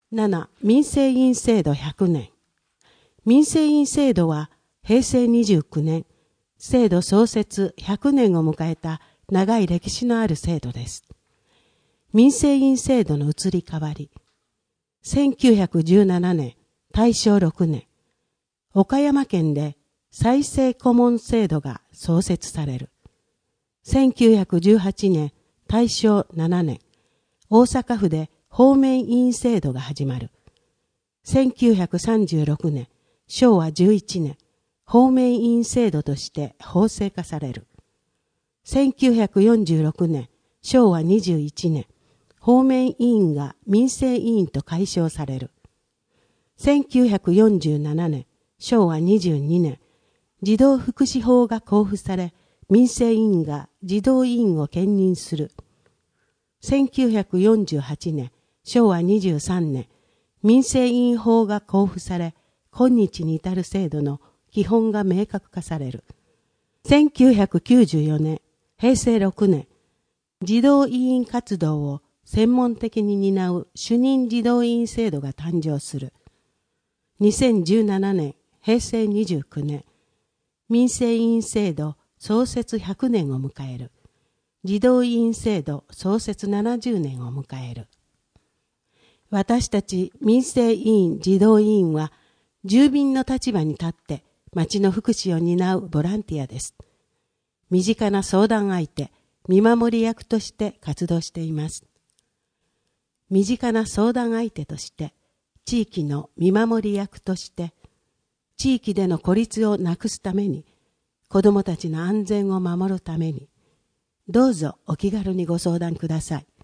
7. 民生委員制度100年。民生委員制度は平成29年、制度創設100年を迎えた長い歴史のある制度です。民生委員制度の移り変わり。1917年、大正6年、岡山県で再生顧問制度が創設される。1918年、大正7年、大阪府で方面委員制度が始まる。1936年、昭和11年、方面委員制度として法制化される。1946年、昭和21年、方面委員が民生委員と改称される。1947年、昭和22年、児童福祉法が公布され、民生委員が児童委員を兼任する。1948年、昭和23年、民生委員法が公布され、今日に至る制度の基本が明確化される。1994年、平成6年、児童委員活動を専門的に担う主任児童委員制度が誕生する。2017年、平成29年、民生委員制度創設100年を迎える。児童委員制度創設70年を迎える。私たち民生委員児童委員は、住民の立場に立って町の福祉を担うボランティアです。身近な相談相手、見守り役として活動しています。身近な相談相手として、地域の見守り役として、地域での孤立をなくすために、子どもたちの安全を守るために、どうぞお気軽にご相談ください。